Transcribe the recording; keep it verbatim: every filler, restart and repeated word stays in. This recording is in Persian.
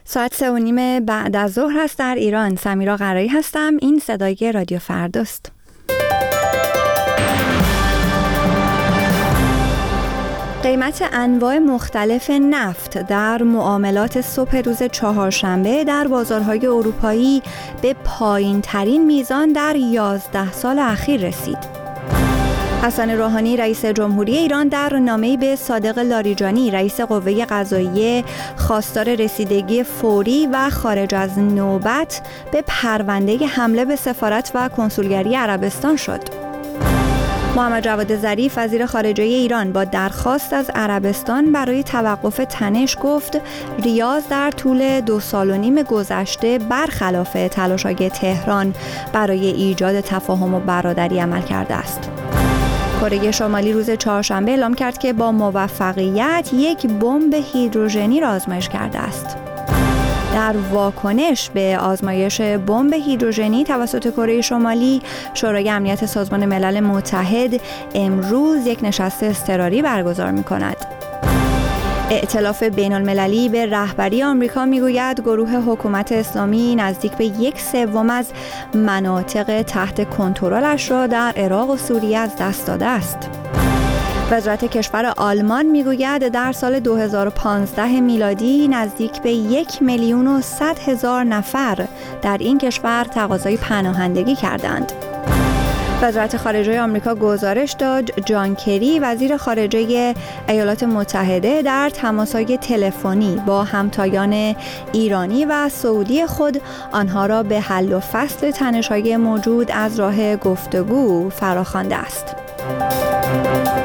ساعت سه و نیم بعد از ظهر هست در ایران. سمیرا قرایی هستم. این صدای رادیو فرداست. قیمت انواع مختلف نفت در معاملات صبح روز چهارشنبه در بازارهای اروپایی به پایین ترین میزان در یازده سال اخیر رسید. حسن روحانی رئیس جمهوری ایران در نامه‌ای به صادق لاریجانی رئیس قوه قضاییه خواستار رسیدگی فوری و خارج از نوبت به پرونده حمله به سفارت و کنسولگری عربستان شد. محمد جواد ظریف وزیر خارجه ایران با درخواست از عربستان برای توقف تنش گفت ریاض در طول دو سال و نیم گذشته برخلاف تلاش‌های تهران برای ایجاد تفاهم و برادری عمل کرده است. کره شمالی روز چهارشنبه اعلام کرد که با موفقیت یک بمب هیدروژنی را آزمایش کرده است. در واکنش به آزمایش بمب هیدروژنی توسط کره شمالی، شورای امنیت سازمان ملل متحد امروز یک نشست اضطراری برگزار می‌کند. ائتلاف بین‌المللی به رهبری آمریکا میگوید گروه حکومت اسلامی نزدیک به یک سوم از مناطق تحت کنترلش را در عراق و سوریه از دست داده است. وزارت کشور آلمان میگوید در سال دو هزار و پانزده میلادی نزدیک به یک میلیون و صد هزار نفر در این کشور تقاضای پناهندگی کردند. وزارت خارجه آمریکا گزارش داد جان کری وزیر خارجه ایالات متحده در تماس‌های تلفنی با همتایان ایرانی و سعودی خود آنها را به حل و فصل تنش‌های موجود از راه گفتگو فراخوانده است.